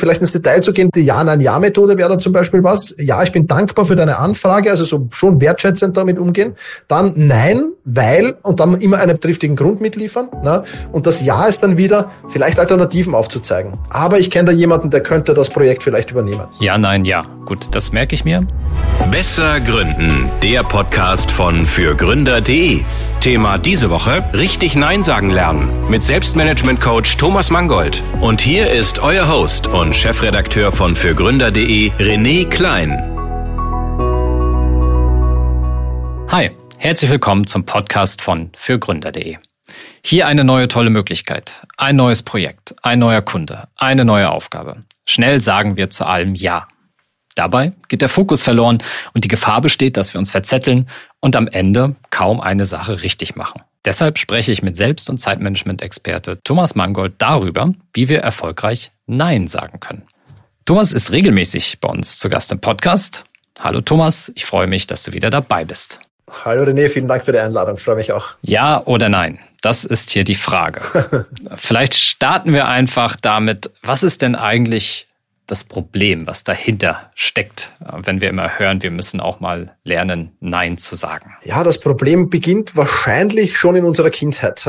vielleicht ins Detail zu gehen, die Ja-Nein-Ja-Methode wäre dann zum Beispiel was. Ja, ich bin dankbar für deine Anfrage, also so schon wertschätzend damit umgehen. Dann Nein, weil, und dann immer einen triftigen Grund mitliefern. Ne? Und das Ja ist dann wieder, vielleicht Alternativen aufzuzeigen. Aber ich kenne da jemanden, der könnte das Projekt vielleicht übernehmen. Ja, nein, ja. Gut, das merke ich mir. Besser gründen, der Podcast von fürgründer.de. Thema diese Woche: richtig Nein sagen lernen mit Selbstmanagement-Coach Thomas Mangold. Und hier ist euer Host und Chefredakteur von fürgründer.de, René Klein. Hi, herzlich willkommen zum Podcast von fürgründer.de. Hier eine neue tolle Möglichkeit, ein neues Projekt, ein neuer Kunde, eine neue Aufgabe. Schnell sagen wir zu allem Ja. Dabei geht der Fokus verloren und die Gefahr besteht, dass wir uns verzetteln und am Ende kaum eine Sache richtig machen. Deshalb spreche ich mit Selbst- und Zeitmanagement-Experte Thomas Mangold darüber, wie wir erfolgreich Nein sagen können. Thomas ist regelmäßig bei uns zu Gast im Podcast. Hallo Thomas, ich freue mich, dass du wieder dabei bist. Hallo René, vielen Dank für die Einladung, freue mich auch. Ja oder nein? Das ist hier die Frage. Vielleicht starten wir einfach damit, was ist denn eigentlich das Problem, was dahinter steckt, wenn wir immer hören, wir müssen auch mal lernen, Nein zu sagen? Ja, das Problem beginnt wahrscheinlich schon in unserer Kindheit,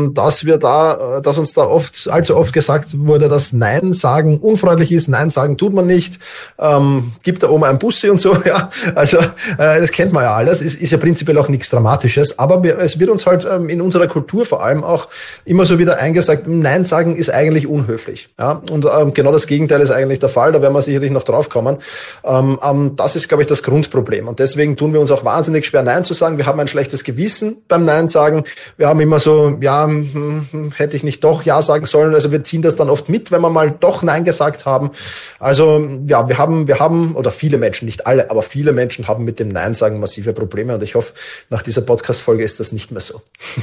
dass uns da allzu oft gesagt wurde, dass Nein sagen unfreundlich ist, Nein sagen tut man nicht, gibt der Oma ein Bussi und so, ja, also das kennt man ja alles, ist ja prinzipiell auch nichts Dramatisches, aber es wird uns halt in unserer Kultur vor allem auch immer so wieder eingesagt, Nein sagen ist eigentlich unhöflich, ja, und genau das Gegenteil ist eigentlich der Fall, da werden wir sicherlich noch drauf kommen. Das ist, glaube ich, das Grundproblem. Und deswegen tun wir uns auch wahnsinnig schwer, Nein zu sagen. Wir haben ein schlechtes Gewissen beim Nein sagen. Wir haben immer so, ja, hätte ich nicht doch Ja sagen sollen. Also wir ziehen das dann oft mit, wenn wir mal doch Nein gesagt haben. Also ja, wir haben, oder viele Menschen, nicht alle, aber viele Menschen haben mit dem Nein sagen massive Probleme. Und ich hoffe, nach dieser Podcast-Folge ist das nicht mehr so.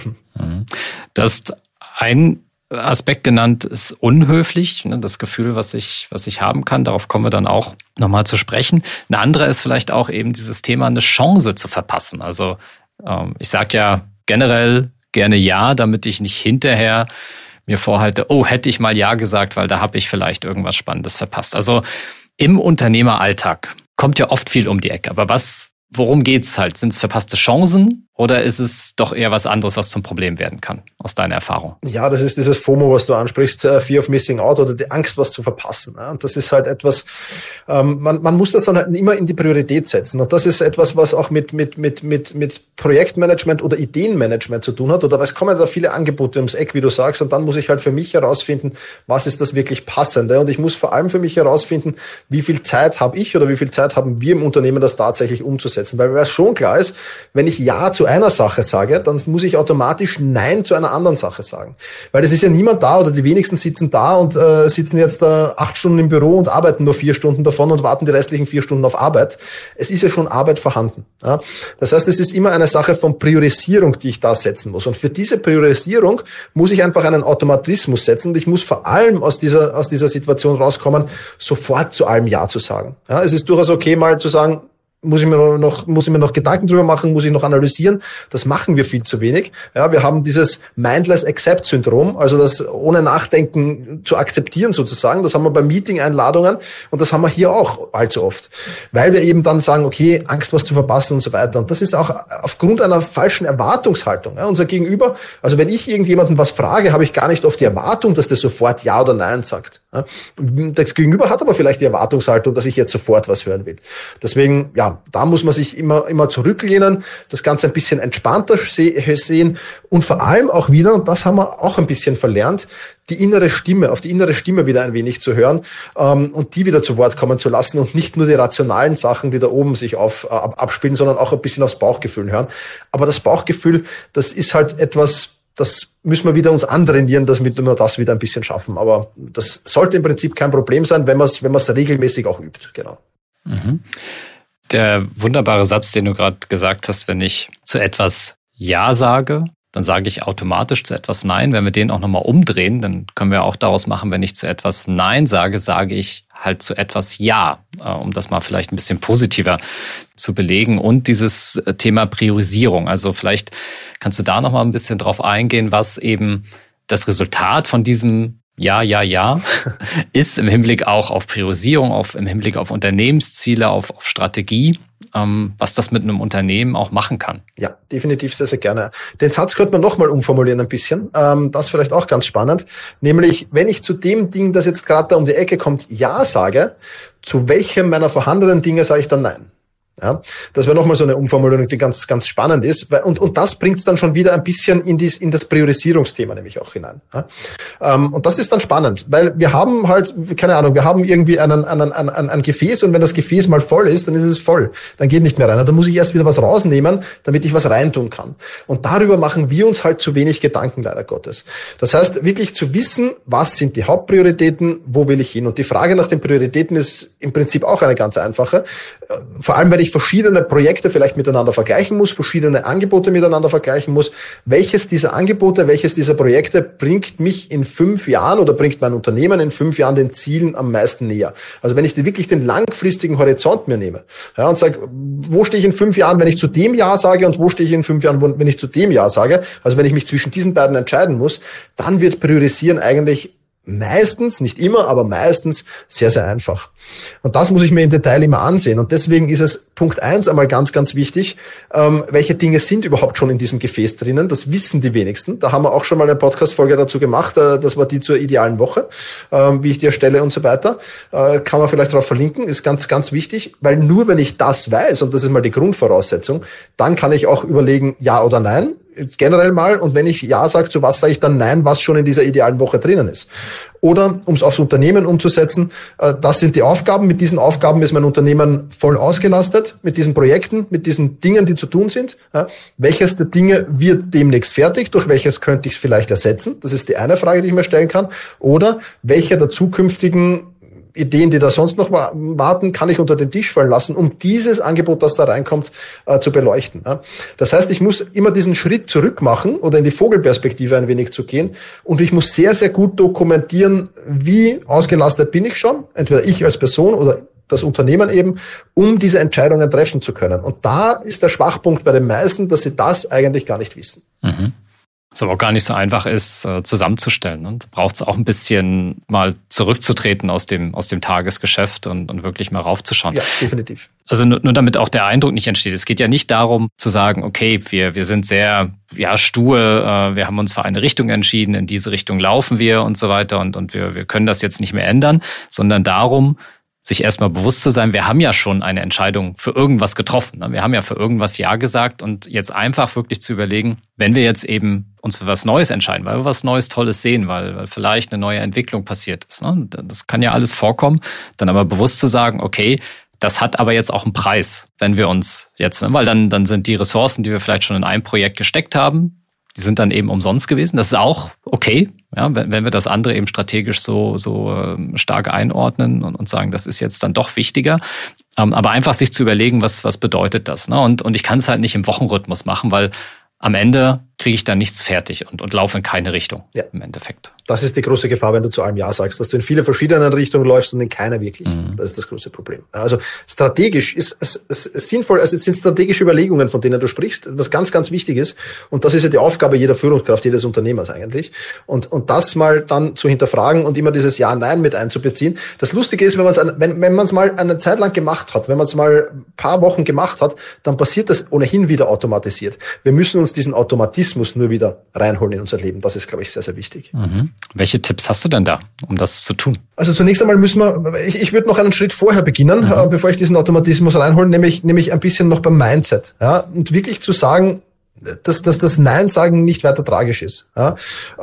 Du hast ein Aspekt genannt, ist unhöflich, das Gefühl, was ich haben kann. Darauf kommen wir dann auch nochmal zu sprechen. Eine andere ist vielleicht auch eben dieses Thema, eine Chance zu verpassen. Also ich sage ja generell gerne Ja, damit ich nicht hinterher mir vorhalte, oh, hätte ich mal Ja gesagt, weil da habe ich vielleicht irgendwas Spannendes verpasst. Also im Unternehmeralltag kommt ja oft viel um die Ecke. Aber worum geht's halt? Sind es verpasste Chancen oder ist es doch eher was anderes, was zum Problem werden kann, aus deiner Erfahrung? Ja, das ist dieses FOMO, was du ansprichst, Fear of Missing Out oder die Angst, was zu verpassen. Und das ist halt etwas, man muss das dann halt immer in die Priorität setzen. Und das ist etwas, was auch mit Projektmanagement oder Ideenmanagement zu tun hat. Oder es kommen da viele Angebote ums Eck, wie du sagst. Und dann muss ich halt für mich herausfinden, was ist das wirklich Passende. Und ich muss vor allem für mich herausfinden, wie viel Zeit habe ich oder wie viel Zeit haben wir im Unternehmen, das tatsächlich umzusetzen. Weil es schon klar ist, wenn ich Ja zu einer Sache sage, dann muss ich automatisch Nein zu einer anderen Sache sagen. Weil es ist ja niemand da oder die wenigsten sitzen da und sitzen jetzt 8 Stunden im Büro und arbeiten nur 4 Stunden davon und warten die restlichen 4 Stunden auf Arbeit. Es ist ja schon Arbeit vorhanden. Ja? Das heißt, es ist immer eine Sache von Priorisierung, die ich da setzen muss. Und für diese Priorisierung muss ich einfach einen Automatismus setzen und ich muss vor allem aus dieser Situation rauskommen, sofort zu allem Ja zu sagen. Ja? Es ist durchaus okay, mal zu sagen, muss ich mir noch Gedanken drüber machen, muss ich noch analysieren. Das machen wir viel zu wenig. Ja, wir haben dieses Mindless Accept Syndrom, also das ohne Nachdenken zu akzeptieren sozusagen. Das haben wir bei Meeting-Einladungen und das haben wir hier auch allzu oft. Weil wir eben dann sagen, okay, Angst, was zu verpassen und so weiter. Und das ist auch aufgrund einer falschen Erwartungshaltung. Ja, unser Gegenüber, also wenn ich irgendjemanden was frage, habe ich gar nicht oft die Erwartung, dass der sofort Ja oder Nein sagt. Ja, das Gegenüber hat aber vielleicht die Erwartungshaltung, dass ich jetzt sofort was hören will. Deswegen, ja, da muss man sich immer zurücklehnen, das Ganze ein bisschen entspannter sehen und vor allem auch wieder, und das haben wir auch ein bisschen verlernt, auf die innere Stimme wieder ein wenig zu hören und die wieder zu Wort kommen zu lassen und nicht nur die rationalen Sachen, die da oben sich abspielen, sondern auch ein bisschen aufs Bauchgefühl hören. Aber das Bauchgefühl, das ist halt etwas, das müssen wir wieder uns antrainieren, damit wir das wieder ein bisschen schaffen. Aber das sollte im Prinzip kein Problem sein, wenn man es regelmäßig auch übt. Genau. Mhm. Der wunderbare Satz, den du gerade gesagt hast, wenn ich zu etwas Ja sage, dann sage ich automatisch zu etwas Nein. Wenn wir den auch nochmal umdrehen, dann können wir auch daraus machen, wenn ich zu etwas Nein sage, sage ich halt zu etwas Ja, um das mal vielleicht ein bisschen positiver zu belegen. Und dieses Thema Priorisierung. Also vielleicht kannst du da nochmal ein bisschen drauf eingehen, was eben das Resultat von diesem ja, ist im Hinblick auch auf Priorisierung, im Hinblick auf Unternehmensziele, auf Strategie, was das mit einem Unternehmen auch machen kann. Ja, definitiv sehr, sehr gerne. Den Satz könnte man nochmal umformulieren ein bisschen. Das vielleicht auch ganz spannend. Nämlich, wenn ich zu dem Ding, das jetzt gerade da um die Ecke kommt, Ja sage, zu welchem meiner vorhandenen Dinge sage ich dann Nein? Ja, das wäre nochmal so eine Umformulierung, die ganz, ganz spannend ist. Und das bringt es dann schon wieder ein bisschen in das Priorisierungsthema nämlich auch hinein. Ja, und das ist dann spannend, weil wir haben halt, keine Ahnung, wir haben irgendwie ein Gefäß und wenn das Gefäß mal voll ist, dann ist es voll. Dann geht nicht mehr rein. Dann muss ich erst wieder was rausnehmen, damit ich was reintun kann. Und darüber machen wir uns halt zu wenig Gedanken, leider Gottes. Das heißt, wirklich zu wissen, was sind die Hauptprioritäten, wo will ich hin? Und die Frage nach den Prioritäten ist im Prinzip auch eine ganz einfache. Vor allem, wenn ich verschiedene Projekte vielleicht miteinander vergleichen muss, verschiedene Angebote miteinander vergleichen muss. Welches dieser Angebote, welches dieser Projekte bringt mich in 5 Jahren oder bringt mein Unternehmen in 5 Jahren den Zielen am meisten näher? Also wenn ich wirklich den langfristigen Horizont mir nehme, ja, und sage, wo stehe ich in 5 Jahren, wenn ich zu dem Ja sage und wo stehe ich in 5 Jahren, wenn ich zu dem Ja sage, also wenn ich mich zwischen diesen beiden entscheiden muss, dann wird Priorisieren eigentlich meistens, nicht immer, aber meistens sehr, sehr einfach. Und das muss ich mir im Detail immer ansehen. Und deswegen ist es Punkt 1 einmal ganz, ganz wichtig, welche Dinge sind überhaupt schon in diesem Gefäß drinnen. Das wissen die wenigsten. Da haben wir auch schon mal eine Podcast-Folge dazu gemacht. Das war die zur idealen Woche, wie ich die erstelle und so weiter. Kann man vielleicht darauf verlinken. Ist ganz, ganz wichtig, weil nur wenn ich das weiß, und das ist mal die Grundvoraussetzung, dann kann ich auch überlegen, ja oder nein. Generell mal, und wenn ich Ja sage, zu was sage ich dann Nein, was schon in dieser idealen Woche drinnen ist. Oder, um es aufs Unternehmen umzusetzen, das sind die Aufgaben. Mit diesen Aufgaben ist mein Unternehmen voll ausgelastet, mit diesen Projekten, mit diesen Dingen, die zu tun sind. Welches der Dinge wird demnächst fertig, durch welches könnte ich es vielleicht ersetzen? Das ist die eine Frage, die ich mir stellen kann. Oder welche der zukünftigen Ideen, die da sonst noch warten, kann ich unter den Tisch fallen lassen, um dieses Angebot, das da reinkommt, zu beleuchten. Das heißt, ich muss immer diesen Schritt zurück machen oder in die Vogelperspektive ein wenig zu gehen und ich muss sehr, sehr gut dokumentieren, wie ausgelastet bin ich schon, entweder ich als Person oder das Unternehmen eben, um diese Entscheidungen treffen zu können. Und da ist der Schwachpunkt bei den meisten, dass sie das eigentlich gar nicht wissen. Mhm. Was aber auch gar nicht so einfach ist, zusammenzustellen. Und braucht es auch ein bisschen mal zurückzutreten aus dem Tagesgeschäft und wirklich mal raufzuschauen. Ja, definitiv. Also nur damit auch der Eindruck nicht entsteht. Es geht ja nicht darum zu sagen, okay, wir sind sehr stur, wir haben uns für eine Richtung entschieden, in diese Richtung laufen wir und so weiter und wir können das jetzt nicht mehr ändern, sondern darum, sich erstmal bewusst zu sein, wir haben ja schon eine Entscheidung für irgendwas getroffen. Wir haben ja für irgendwas Ja gesagt und jetzt einfach wirklich zu überlegen, wenn wir jetzt eben uns für was Neues entscheiden, weil wir was Neues, Tolles sehen, weil vielleicht eine neue Entwicklung passiert ist. Das kann ja alles vorkommen. Dann aber bewusst zu sagen, okay, das hat aber jetzt auch einen Preis, wenn wir uns jetzt, weil dann sind die Ressourcen, die wir vielleicht schon in einem Projekt gesteckt haben, die sind dann eben umsonst gewesen. Das ist auch okay, ja, wenn wir das andere eben strategisch so stark einordnen und sagen, das ist jetzt dann doch wichtiger. Aber einfach sich zu überlegen, was bedeutet das? Ne? Und ich kann es halt nicht im Wochenrhythmus machen, weil am Ende kriege ich da nichts fertig und laufe in keine Richtung im Endeffekt. Das ist die große Gefahr, wenn du zu allem Ja sagst, dass du in viele verschiedene Richtungen läufst und in keiner wirklich. Das ist das große Problem. Also strategisch ist es sinnvoll, also es sind strategische Überlegungen, von denen du sprichst, was ganz, ganz wichtig ist. Und das ist ja die Aufgabe jeder Führungskraft, jedes Unternehmers eigentlich. Und das mal dann zu hinterfragen und immer dieses Ja-Nein mit einzubeziehen. Das Lustige ist, wenn man es mal eine Zeit lang gemacht hat, wenn man es mal ein paar Wochen gemacht hat, dann passiert das ohnehin wieder automatisiert. Wir müssen uns diesen Automatismus nur wieder reinholen in unser Leben. Das ist, glaube ich, sehr, sehr wichtig. Mhm. Welche Tipps hast du denn da, um das zu tun? Also zunächst einmal ich würde noch einen Schritt vorher beginnen, bevor ich diesen Automatismus reinhole, nämlich ein bisschen noch beim Mindset. Ja, und wirklich zu sagen, dass das Nein-Sagen nicht weiter tragisch ist. Ja,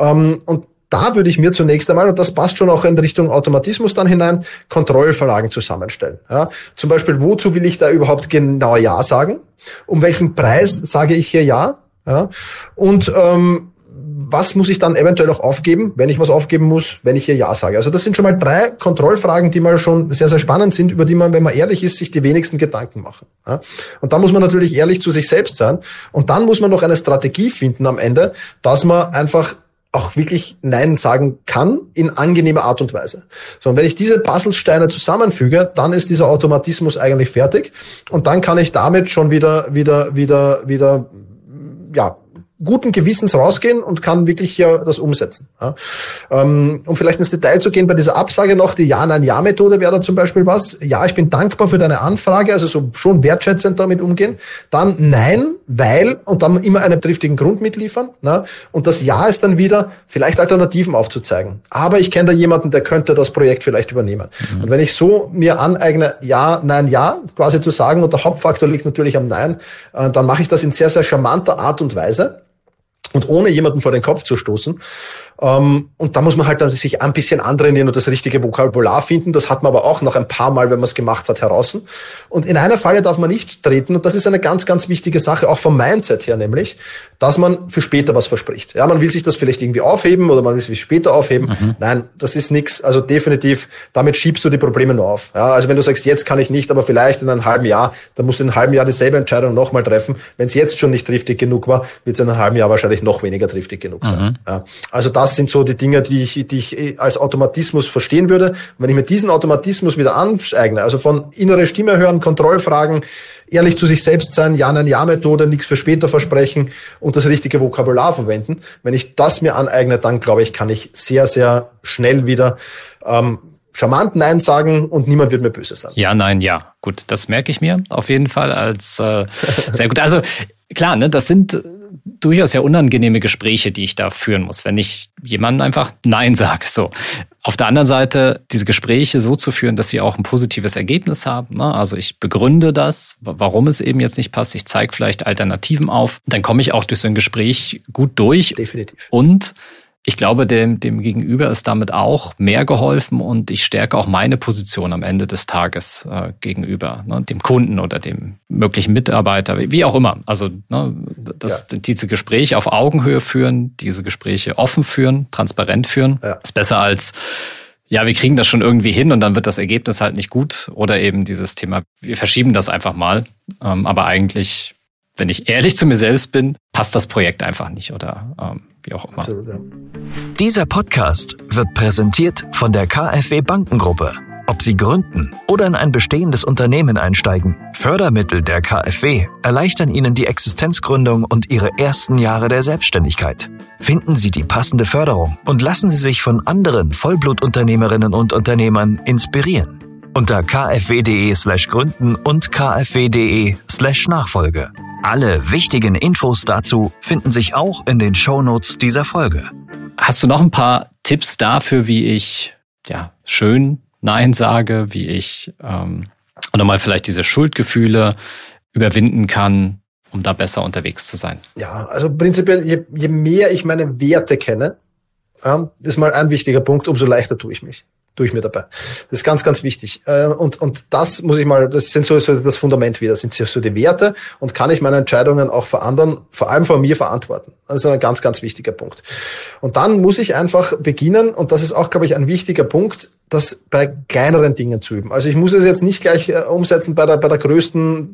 und da würde ich mir zunächst einmal, und das passt schon auch in Richtung Automatismus dann hinein, Kontrollverlagen zusammenstellen. Ja, zum Beispiel, wozu will ich da überhaupt genau Ja sagen? Um welchen Preis sage ich hier Ja? Ja, und was muss ich dann eventuell auch aufgeben, wenn ich was aufgeben muss, wenn ich hier Ja sage? Also das sind schon mal 3 Kontrollfragen, die mal schon sehr, sehr spannend sind, über die man, wenn man ehrlich ist, sich die wenigsten Gedanken machen. Ja? Und da muss man natürlich ehrlich zu sich selbst sein. Und dann muss man noch eine Strategie finden am Ende, dass man einfach auch wirklich Nein sagen kann in angenehmer Art und Weise. So, und wenn ich diese Puzzlesteine zusammenfüge, dann ist dieser Automatismus eigentlich fertig und dann kann ich damit schon wieder guten Gewissens rausgehen und kann wirklich das umsetzen. Ja. Um vielleicht ins Detail zu gehen bei dieser Absage noch, die Ja-Nein-Ja-Methode wäre da zum Beispiel was. Ja, ich bin dankbar für deine Anfrage, also so schon wertschätzend damit umgehen. Dann Nein, weil und dann immer einen triftigen Grund mitliefern. Ja. Und das Ja ist dann wieder, vielleicht Alternativen aufzuzeigen. Aber ich kenne da jemanden, der könnte das Projekt vielleicht übernehmen. Und wenn ich so mir aneigne, Ja, Nein, Ja, quasi zu sagen, und der Hauptfaktor liegt natürlich am Nein, dann mache ich das in sehr, sehr charmanter Art und Weise. Und ohne jemanden vor den Kopf zu stoßen. Und da muss man halt dann sich ein bisschen antrainieren und das richtige Vokabular finden. Das hat man aber auch noch ein paar Mal, wenn man es gemacht hat, heraus. Und in einer Falle darf man nicht treten. Und das ist eine ganz, ganz wichtige Sache, auch vom Mindset her nämlich, dass man für später was verspricht. Ja, man will sich das vielleicht irgendwie aufheben oder man will es später aufheben. Nein, das ist nichts. Also definitiv, damit schiebst du die Probleme nur auf. Ja, also wenn du sagst, jetzt kann ich nicht, aber vielleicht in einem halben Jahr, dann musst du in einem halben Jahr dieselbe Entscheidung nochmal treffen. Wenn es jetzt schon nicht triftig genug war, wird es in einem halben Jahr wahrscheinlich noch weniger triftig genug sein. Ja, also das sind so die Dinge, die ich als Automatismus verstehen würde. Und wenn ich mir diesen Automatismus wieder aneigne, also von innere Stimme hören, Kontrollfragen, ehrlich zu sich selbst sein, Ja-Nein-Ja-Methode, nichts für später versprechen und das richtige Vokabular verwenden. Wenn ich das mir aneigne, dann glaube ich, kann ich sehr, sehr schnell wieder charmant Nein sagen und niemand wird mir böse sein. Ja, nein, ja. Gut, das merke ich mir auf jeden Fall als sehr gut. Also klar, ne, das sind durchaus ja unangenehme Gespräche, die ich da führen muss, wenn ich jemandem einfach Nein sage. So. Auf der anderen Seite, diese Gespräche so zu führen, dass sie auch ein positives Ergebnis haben. Ne? Also ich begründe das, warum es eben jetzt nicht passt. Ich zeige vielleicht Alternativen auf. Dann komme ich auch durch so ein Gespräch gut durch. Definitiv. Und ich glaube, dem Gegenüber ist damit auch mehr geholfen und ich stärke auch meine Position am Ende des Tages gegenüber, ne, dem Kunden oder dem möglichen Mitarbeiter, wie auch immer. Also diese Gespräche auf Augenhöhe führen, diese Gespräche offen führen, transparent führen, ist besser als, ja, wir kriegen das schon irgendwie hin und dann wird das Ergebnis halt nicht gut oder eben dieses Thema, wir verschieben das einfach mal, aber eigentlich, wenn ich ehrlich zu mir selbst bin, passt das Projekt einfach nicht oder wie auch immer. Absolut, ja. Dieser Podcast wird präsentiert von der KfW Bankengruppe. Ob Sie gründen oder in ein bestehendes Unternehmen einsteigen, Fördermittel der KfW erleichtern Ihnen die Existenzgründung und Ihre ersten Jahre der Selbstständigkeit. Finden Sie die passende Förderung und lassen Sie sich von anderen Vollblutunternehmerinnen und Unternehmern inspirieren. Unter kfw.de/gründen und kfw.de/Nachfolge. Alle wichtigen Infos dazu finden sich auch in den Shownotes dieser Folge. Hast du noch ein paar Tipps dafür, wie ich schön Nein sage, wie ich oder mal vielleicht diese Schuldgefühle überwinden kann, um da besser unterwegs zu sein? Ja, also prinzipiell, je mehr ich meine Werte kenne, ist mal ein wichtiger Punkt, umso leichter tue ich mir dabei. Das ist ganz, ganz wichtig. Und das muss ich mal, das sind so das Fundament wieder, das sind so die Werte und kann ich meine Entscheidungen auch vor anderen, vor allem vor mir verantworten. Das ist ein ganz, ganz wichtiger Punkt. Und dann muss ich einfach beginnen, und das ist auch, glaube ich, ein wichtiger Punkt, das bei kleineren Dingen zu üben. Also ich muss es jetzt nicht gleich umsetzen bei der größten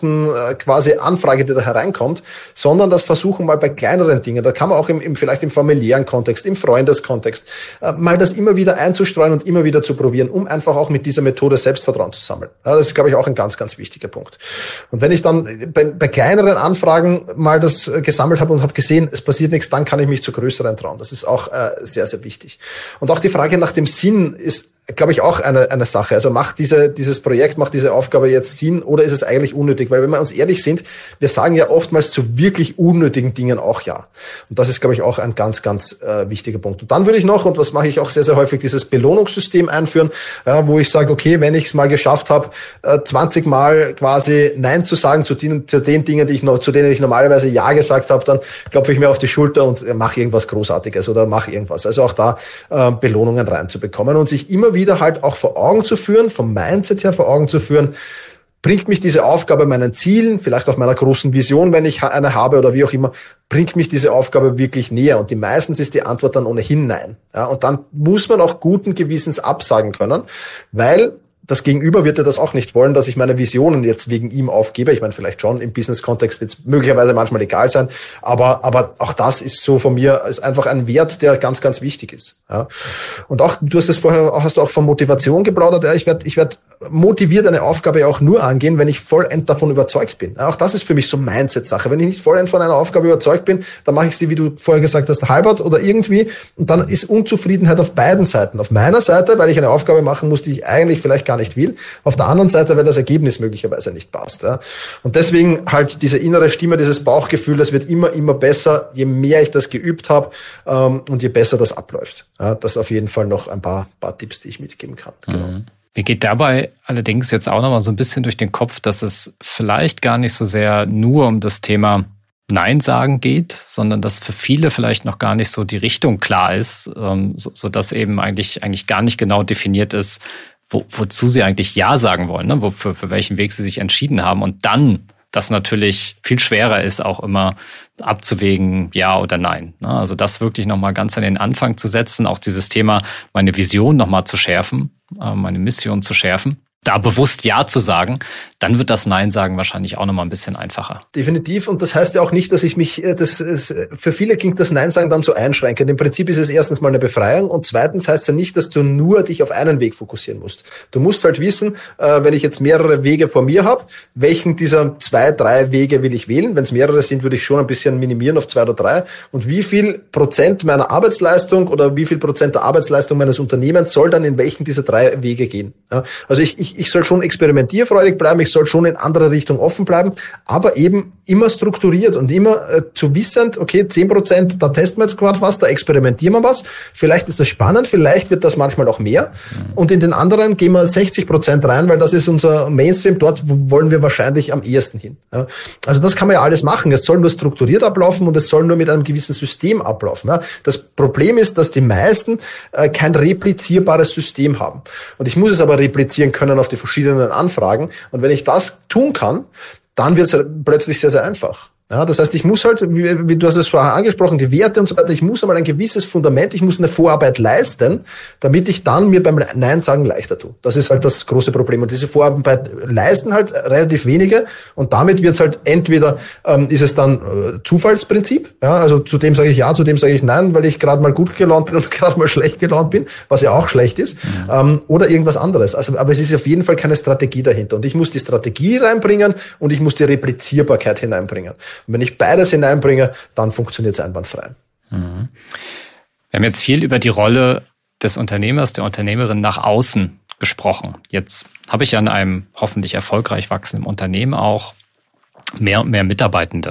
quasi Anfrage, die da hereinkommt, sondern das versuchen mal bei kleineren Dingen. Da kann man auch vielleicht im familiären Kontext, im Freundeskontext, mal das immer wieder einzustreuen und immer wieder zu probieren, um einfach auch mit dieser Methode Selbstvertrauen zu sammeln. Ja, das ist, glaube ich, auch ein ganz, ganz wichtiger Punkt. Und wenn ich dann bei kleineren Anfragen mal das gesammelt habe und habe gesehen, es passiert nichts, dann kann ich mich zu größeren trauen. Das ist auch sehr, sehr wichtig. Und auch die Frage nach dem Sinn ist, glaube ich, auch eine Sache. Also macht dieses Projekt, macht diese Aufgabe jetzt Sinn oder ist es eigentlich unnötig? Weil wenn wir uns ehrlich sind, wir sagen ja oftmals zu wirklich unnötigen Dingen auch ja. Und das ist, glaube ich, auch ein ganz, ganz wichtiger Punkt. Und dann würde ich noch, und was mache ich auch sehr, sehr häufig, dieses Belohnungssystem einführen, wo ich sage, okay, wenn ich es mal geschafft habe, 20 Mal quasi Nein zu sagen zu den Dingen, zu denen ich normalerweise Ja gesagt habe, dann klopfe ich mir auf die Schulter und mache irgendwas Großartiges oder mache irgendwas. Also auch da Belohnungen reinzubekommen und sich immer wieder halt auch vor Augen zu führen, vom Mindset her vor Augen zu führen, bringt mich diese Aufgabe meinen Zielen, vielleicht auch meiner großen Vision, wenn ich eine habe oder wie auch immer, bringt mich diese Aufgabe wirklich näher? Und meistens ist die Antwort dann ohnehin nein. Ja, und dann muss man auch guten Gewissens absagen können, weil das Gegenüber wird ja das auch nicht wollen, dass ich meine Visionen jetzt wegen ihm aufgebe. Ich meine, vielleicht schon im Business-Kontext wird es möglicherweise manchmal egal sein, aber auch das ist so von mir, ist einfach ein Wert, der ganz, ganz wichtig ist. Ja. Und auch, du hast es vorher, hast du auch von Motivation geplaudert. Ja, ich werd motiviert eine Aufgabe auch nur angehen, wenn ich vollend davon überzeugt bin. Ja, auch das ist für mich so Mindset-Sache. Wenn ich nicht vollend von einer Aufgabe überzeugt bin, dann mache ich sie, wie du vorher gesagt hast, halbert oder irgendwie, und dann ist Unzufriedenheit auf beiden Seiten. Auf meiner Seite, weil ich eine Aufgabe machen muss, die ich eigentlich vielleicht gar nicht will. Auf der anderen Seite, weil das Ergebnis möglicherweise nicht passt. Ja. Und deswegen halt diese innere Stimme, dieses Bauchgefühl, das wird immer, immer besser, je mehr ich das geübt habe und je besser das abläuft. Ja, das auf jeden Fall noch ein paar Tipps, die ich mitgeben kann. Genau. Mir geht dabei allerdings jetzt auch nochmal so ein bisschen durch den Kopf, dass es vielleicht gar nicht so sehr nur um das Thema Nein sagen geht, sondern dass für viele vielleicht noch gar nicht so die Richtung klar ist, so dass eben eigentlich gar nicht genau definiert ist, wozu sie eigentlich Ja sagen wollen, ne? Für welchen Weg sie sich entschieden haben, und dann das natürlich viel schwerer ist, auch immer abzuwägen, ja oder nein. Also das wirklich nochmal ganz an den Anfang zu setzen, auch dieses Thema, meine Vision nochmal zu schärfen, meine Mission zu schärfen, da bewusst Ja zu sagen, dann wird das Nein sagen wahrscheinlich auch nochmal ein bisschen einfacher. Definitiv. Und das heißt ja auch nicht, dass ich mich, für viele klingt das Nein sagen dann so einschränkend. Im Prinzip ist es erstens mal eine Befreiung und zweitens heißt ja nicht, dass du nur dich auf einen Weg fokussieren musst. Du musst halt wissen, wenn ich jetzt mehrere Wege vor mir habe, welchen dieser 2, 3 Wege will ich wählen. Wenn es mehrere sind, würde ich schon ein bisschen minimieren auf 2 oder 3. Und wie viel Prozent meiner Arbeitsleistung oder wie viel Prozent der Arbeitsleistung meines Unternehmens soll dann in welchen dieser 3 Wege gehen? Ja, also ich soll schon experimentierfreudig bleiben, ich soll schon in andere Richtung offen bleiben, aber eben immer strukturiert und immer zu wissend, okay, 10%, da testen wir jetzt gerade was, da experimentieren wir was, vielleicht ist das spannend, vielleicht wird das manchmal auch mehr und in den anderen gehen wir 60% rein, weil das ist unser Mainstream, dort wollen wir wahrscheinlich am ehesten hin. Ja, also das kann man ja alles machen, es soll nur strukturiert ablaufen und es soll nur mit einem gewissen System ablaufen. Ja, das Problem ist, dass die meisten kein replizierbares System haben und ich muss es aber replizieren können auf die verschiedenen Anfragen. Und wenn ich das tun kann, dann wird es plötzlich sehr, sehr einfach. Ja, das heißt, ich muss halt, wie du hast es vorher angesprochen, die Werte und so weiter, ich muss einmal ein gewisses Fundament, ich muss eine Vorarbeit leisten, damit ich dann mir beim Nein sagen leichter tue. Das ist halt das große Problem. Und diese Vorarbeit leisten halt relativ wenige und damit wird es halt entweder, ist es dann Zufallsprinzip, ja, also zu dem sage ich ja, zu dem sage ich nein, weil ich gerade mal gut gelaunt bin und gerade mal schlecht gelaunt bin, was ja auch schlecht ist, oder irgendwas anderes. Also, aber es ist auf jeden Fall keine Strategie dahinter. Und ich muss die Strategie reinbringen und ich muss die Replizierbarkeit hineinbringen. Und wenn ich beides hineinbringe, dann funktioniert es einwandfrei. Wir haben jetzt viel über die Rolle des Unternehmers, der Unternehmerin nach außen gesprochen. Jetzt habe ich ja in einem hoffentlich erfolgreich wachsenden Unternehmen auch mehr und mehr Mitarbeitende.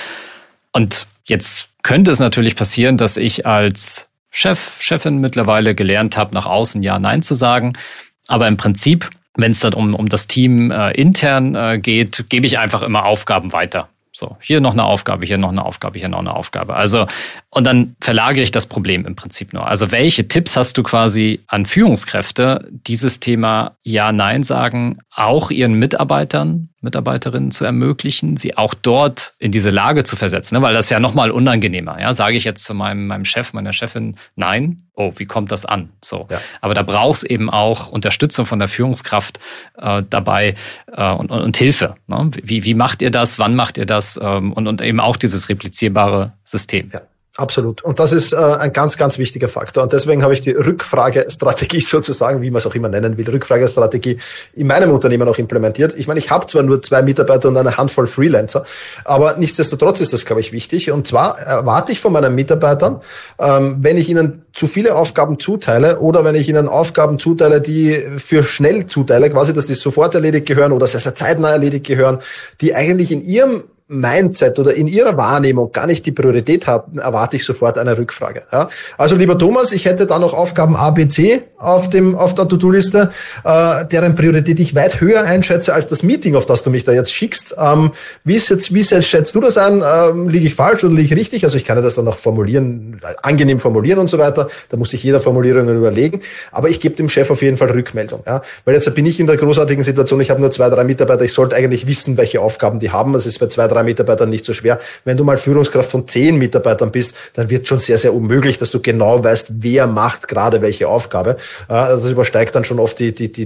Und jetzt könnte es natürlich passieren, dass ich als Chefin mittlerweile gelernt habe, nach außen Ja, Nein zu sagen. Aber im Prinzip, wenn es dann um das Team intern geht, gebe ich einfach immer Aufgaben weiter. So, hier noch eine Aufgabe, hier noch eine Aufgabe, hier noch eine Aufgabe. Also, und dann verlagere ich das Problem im Prinzip nur. Also, welche Tipps hast du quasi an Führungskräfte, dieses Thema Ja, Nein sagen auch ihren Mitarbeiterinnen zu ermöglichen, sie auch dort in diese Lage zu versetzen, ne? Weil das ist ja nochmal unangenehmer. Ja? Sage ich jetzt zu meinem Chef, meiner Chefin Nein? Oh, wie kommt das an? So. Ja. Aber da braucht es eben auch Unterstützung von der Führungskraft dabei und Hilfe. Ne? Wie macht ihr das? Wann macht ihr das? Und eben auch dieses replizierbare System. Ja. Absolut. Und das ist ein ganz, ganz wichtiger Faktor. Und deswegen habe ich die Rückfragestrategie sozusagen, wie man es auch immer nennen will, Rückfragestrategie in meinem Unternehmen auch implementiert. Ich meine, ich habe zwar nur 2 Mitarbeiter und eine Handvoll Freelancer, aber nichtsdestotrotz ist das, glaube ich, wichtig. Und zwar erwarte ich von meinen Mitarbeitern, wenn ich ihnen zu viele Aufgaben zuteile oder wenn ich ihnen Aufgaben zuteile, die für schnell zuteile, quasi, dass die sofort erledigt gehören oder sehr, sehr zeitnah erledigt gehören, die eigentlich in ihrem Mindset oder in ihrer Wahrnehmung gar nicht die Priorität hatten, erwarte ich sofort eine Rückfrage. Ja? Also lieber Thomas, ich hätte da noch Aufgaben A, B, C auf der To-Do-Liste, deren Priorität ich weit höher einschätze als das Meeting, auf das du mich da jetzt schickst. Wie schätzt du das ein? Liege ich falsch oder liege ich richtig? Also ich kann ja das dann noch formulieren, angenehm formulieren und so weiter. Da muss sich jeder Formulierungen überlegen. Aber ich gebe dem Chef auf jeden Fall Rückmeldung. Ja? Weil jetzt bin ich in der großartigen Situation, ich habe nur 2, 3 Mitarbeiter. Ich sollte eigentlich wissen, welche Aufgaben die haben. Das ist bei 2, 3 2 Mitarbeitern nicht so schwer. Wenn du mal Führungskraft von 10 Mitarbeitern bist, dann wird schon sehr, sehr unmöglich, dass du genau weißt, wer macht gerade welche Aufgabe. Das übersteigt dann schon oft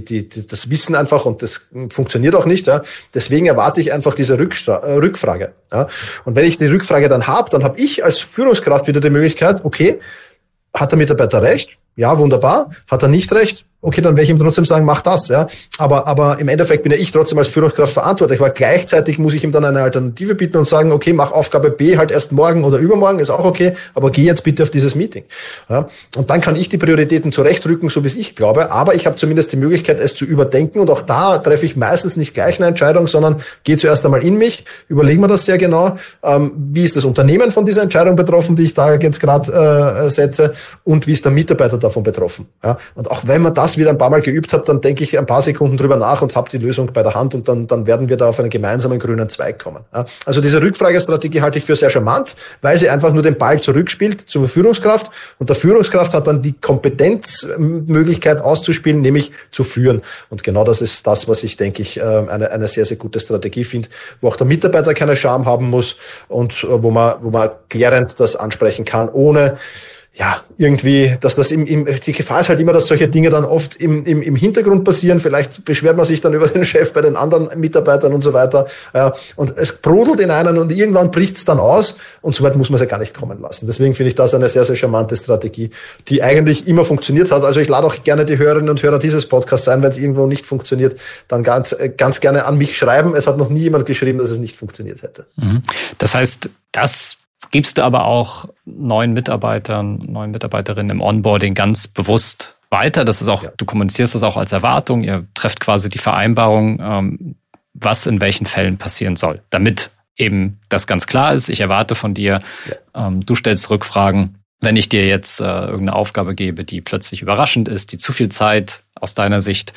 das Wissen einfach und das funktioniert auch nicht. Deswegen erwarte ich einfach diese Rückfrage. Und wenn ich die Rückfrage dann habe ich als Führungskraft wieder die Möglichkeit, okay, hat der Mitarbeiter recht? Ja, wunderbar. Hat er nicht recht? Okay, dann werde ich ihm trotzdem sagen, mach das, ja. Aber im Endeffekt bin ja ich trotzdem als Führungskraft verantwortlich, weil gleichzeitig muss ich ihm dann eine Alternative bieten und sagen, okay, mach Aufgabe B halt erst morgen oder übermorgen, ist auch okay, aber geh jetzt bitte auf dieses Meeting. Ja. Und dann kann ich die Prioritäten zurechtrücken, so wie es ich glaube, aber ich habe zumindest die Möglichkeit, es zu überdenken und auch da treffe ich meistens nicht gleich eine Entscheidung, sondern gehe zuerst einmal in mich, überlege mir das sehr genau, wie ist das Unternehmen von dieser Entscheidung betroffen, die ich da jetzt gerade setze und wie ist der Mitarbeiter davon betroffen. Ja. Und auch wenn man das wieder ein paar Mal geübt habe, dann denke ich ein paar Sekunden drüber nach und habe die Lösung bei der Hand und dann werden wir da auf einen gemeinsamen grünen Zweig kommen. Ja. Also diese Rückfragestrategie halte ich für sehr charmant, weil sie einfach nur den Ball zurückspielt zur Führungskraft und der Führungskraft hat dann die Kompetenzmöglichkeit auszuspielen, nämlich zu führen. Und genau das ist das, was ich, denke ich, eine sehr, sehr gute Strategie finde, wo auch der Mitarbeiter keine Scham haben muss und wo man klärend das ansprechen kann, ohne irgendwie, dass das die Gefahr ist halt immer, dass solche Dinge dann oft im Hintergrund passieren. Vielleicht beschwert man sich dann über den Chef bei den anderen Mitarbeitern und so weiter. Und es brodelt in einen und irgendwann bricht es dann aus und so weit muss man es ja gar nicht kommen lassen. Deswegen finde ich das eine sehr, sehr charmante Strategie, die eigentlich immer funktioniert hat. Also ich lade auch gerne die Hörerinnen und Hörer dieses Podcasts ein, wenn es irgendwo nicht funktioniert, dann ganz gerne an mich schreiben. Es hat noch nie jemand geschrieben, dass es nicht funktioniert hätte. Das heißt, das gibst du aber auch neuen Mitarbeiterinnen im Onboarding ganz bewusst weiter. Das ist auch, Du kommunizierst das auch als Erwartung. Ihr trefft quasi die Vereinbarung, was in welchen Fällen passieren soll, damit eben das ganz klar ist. Ich erwarte von dir, du stellst Rückfragen. Wenn ich dir jetzt irgendeine Aufgabe gebe, die plötzlich überraschend ist, die zu viel Zeit aus deiner Sicht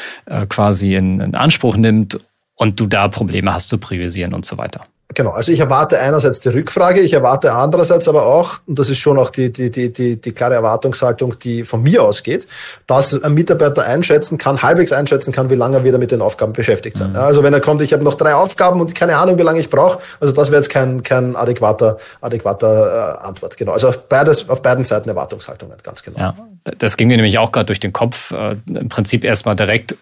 quasi in Anspruch nimmt und du da Probleme hast zu priorisieren und so weiter. Genau, also ich erwarte einerseits die Rückfrage, ich erwarte andererseits aber auch, und das ist schon auch die klare Erwartungshaltung, die von mir ausgeht, dass ein Mitarbeiter halbwegs einschätzen kann, wie lange er wieder mit den Aufgaben beschäftigt sein. Also wenn er kommt, ich habe noch 3 Aufgaben und keine Ahnung, wie lange ich brauche, also das wäre jetzt kein adäquater Antwort. Genau, also auf beiden Seiten Erwartungshaltungen, ganz genau. Ja, das ging mir nämlich auch gerade durch den Kopf, im Prinzip erstmal direkt,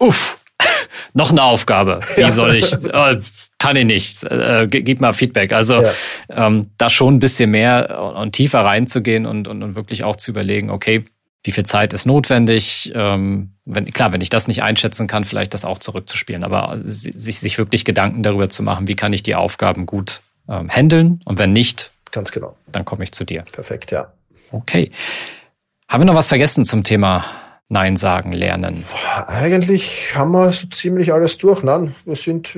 noch eine Aufgabe, wie soll ich... Kann ich nicht. Gib mal Feedback. Also da schon ein bisschen mehr und tiefer reinzugehen und wirklich auch zu überlegen, okay, wie viel Zeit ist notwendig? Wenn ich das nicht einschätzen kann, vielleicht das auch zurückzuspielen. Aber sich wirklich Gedanken darüber zu machen, wie kann ich die Aufgaben gut handeln? Und wenn nicht, ganz genau, dann komme ich zu dir. Perfekt, ja. Okay. Haben wir noch was vergessen zum Thema Nein sagen lernen? Eigentlich haben wir so ziemlich alles durch. Nein, wir sind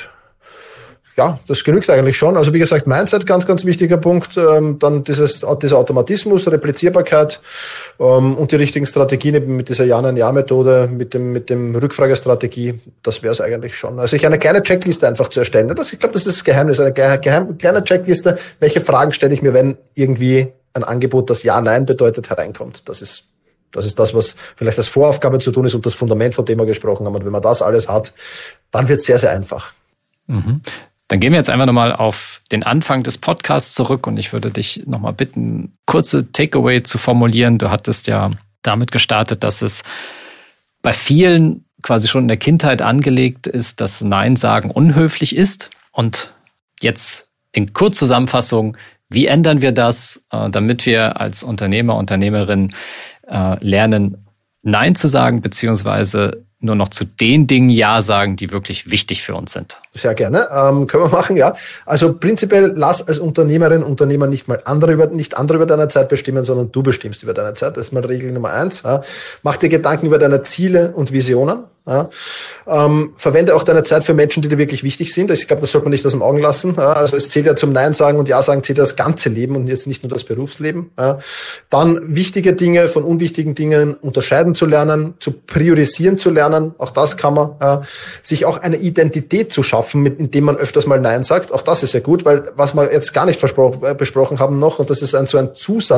ja, das genügt eigentlich schon. Also wie gesagt, Mindset, ganz, ganz wichtiger Punkt. Dann dieser Automatismus, Replizierbarkeit und die richtigen Strategien eben mit dieser Ja-Nein-Ja-Methode, mit dem Rückfragestrategie. Das wäre es eigentlich schon. Also eine kleine Checkliste einfach zu erstellen. Ich glaube, das ist das Geheimnis. Eine kleine Checkliste. Welche Fragen stelle ich mir, wenn irgendwie ein Angebot, das Ja-Nein bedeutet, hereinkommt? Das ist das, was vielleicht als Voraufgabe zu tun ist und das Fundament, von dem wir gesprochen haben. Und wenn man das alles hat, dann wird es sehr, sehr einfach. Mhm. Dann gehen wir jetzt einfach nochmal auf den Anfang des Podcasts zurück und ich würde dich nochmal bitten, kurze Takeaway zu formulieren. Du hattest ja damit gestartet, dass es bei vielen quasi schon in der Kindheit angelegt ist, dass Nein sagen unhöflich ist. Und jetzt in Kurzzusammenfassung, wie ändern wir das, damit wir als Unternehmer, Unternehmerin lernen, Nein zu sagen, beziehungsweise nur noch zu den Dingen Ja sagen, die wirklich wichtig für uns sind. Sehr gerne. Können wir machen, ja. Also prinzipiell lass als Unternehmerin, Unternehmer nicht andere über deine Zeit bestimmen, sondern du bestimmst über deine Zeit. Das ist mal Regel Nummer 1. Ja. Mach dir Gedanken über deine Ziele und Visionen. Ja. Verwende auch deine Zeit für Menschen, die dir wirklich wichtig sind. Ich glaube, das sollte man nicht aus den Augen lassen. Ja. Also es zählt ja zum Nein sagen und Ja sagen zählt ja das ganze Leben und jetzt nicht nur das Berufsleben. Ja. Dann wichtige Dinge von unwichtigen Dingen unterscheiden zu lernen, zu priorisieren zu lernen. Auch das kann man. Sich auch eine Identität zu schaffen, indem man öfters mal Nein sagt. Auch das ist ja gut, weil was wir jetzt gar nicht besprochen haben noch, und das ist so ein Zusatz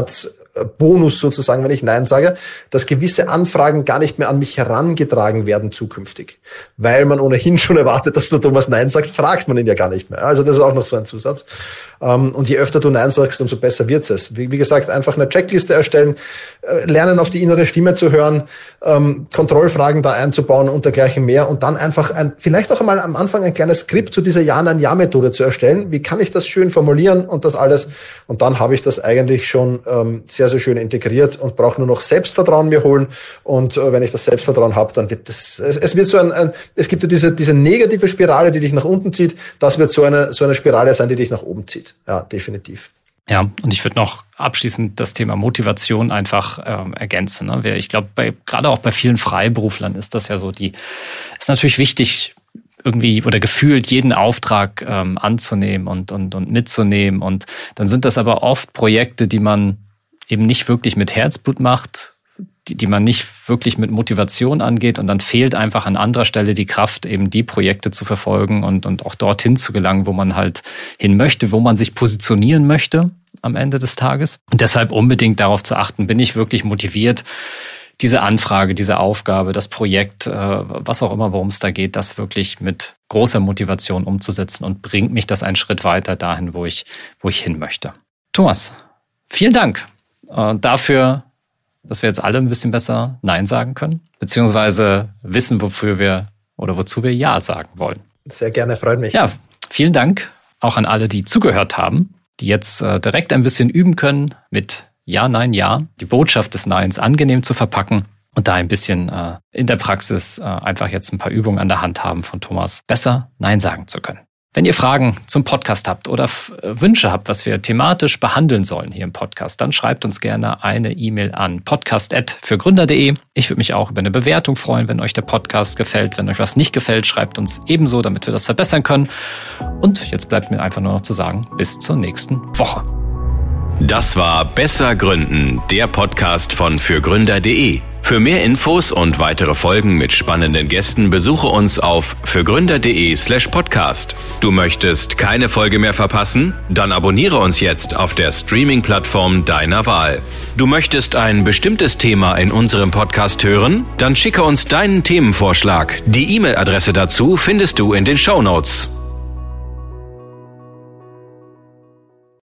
Bonus sozusagen, wenn ich Nein sage, dass gewisse Anfragen gar nicht mehr an mich herangetragen werden zukünftig. Weil man ohnehin schon erwartet, dass der Thomas Nein sagt, fragt man ihn ja gar nicht mehr. Also das ist auch noch so ein Zusatz. Und je öfter du Nein sagst, umso besser wird's es. Wie gesagt, einfach eine Checkliste erstellen, lernen auf die innere Stimme zu hören, Kontrollfragen da einzubauen und dergleichen mehr und dann einfach vielleicht auch einmal am Anfang ein kleines Skript zu dieser Ja-Nein-Ja-Methode zu erstellen. Wie kann ich das schön formulieren und das alles? Und dann habe ich das eigentlich schon sehr, sehr schön integriert und brauche nur noch Selbstvertrauen mir holen. Und wenn ich das Selbstvertrauen habe, dann wird es wird so es gibt ja diese negative Spirale, die dich nach unten zieht. Das wird so eine Spirale sein, die dich nach oben zieht. Ja, definitiv. Ja, und ich würde noch abschließend das Thema Motivation einfach ergänzen. Ne? Ich glaube, gerade auch bei vielen Freiberuflern ist das ja so, ist natürlich wichtig, irgendwie oder gefühlt jeden Auftrag anzunehmen und mitzunehmen. Und dann sind das aber oft Projekte, die man eben nicht wirklich mit Herzblut macht, die man nicht wirklich mit Motivation angeht. Und dann fehlt einfach an anderer Stelle die Kraft, eben die Projekte zu verfolgen und auch dorthin zu gelangen, wo man halt hin möchte, wo man sich positionieren möchte am Ende des Tages. Und deshalb unbedingt darauf zu achten, bin ich wirklich motiviert, diese Anfrage, diese Aufgabe, das Projekt, was auch immer, worum es da geht, das wirklich mit großer Motivation umzusetzen und bringt mich das einen Schritt weiter dahin, wo ich hin möchte. Thomas, vielen Dank dafür, dass wir jetzt alle ein bisschen besser Nein sagen können, beziehungsweise wissen, wofür wir oder wozu wir Ja sagen wollen. Sehr gerne, freut mich. Ja, vielen Dank auch an alle, die zugehört haben, die jetzt direkt ein bisschen üben können mit Ja, Nein, Ja, die Botschaft des Neins angenehm zu verpacken und da ein bisschen in der Praxis einfach jetzt ein paar Übungen an der Hand haben von Thomas, besser Nein sagen zu können. Wenn ihr Fragen zum Podcast habt oder Wünsche habt, was wir thematisch behandeln sollen hier im Podcast, dann schreibt uns gerne eine E-Mail an podcast@fürgründer.de. Ich würde mich auch über eine Bewertung freuen, wenn euch der Podcast gefällt. Wenn euch was nicht gefällt, schreibt uns ebenso, damit wir das verbessern können. Und jetzt bleibt mir einfach nur noch zu sagen, bis zur nächsten Woche. Das war Besser Gründen, der Podcast von fürgründer.de. Für mehr Infos und weitere Folgen mit spannenden Gästen besuche uns auf fürgründer.de/podcast. Du möchtest keine Folge mehr verpassen? Dann abonniere uns jetzt auf der Streaming-Plattform deiner Wahl. Du möchtest ein bestimmtes Thema in unserem Podcast hören? Dann schicke uns deinen Themenvorschlag. Die E-Mail-Adresse dazu findest du in den Shownotes.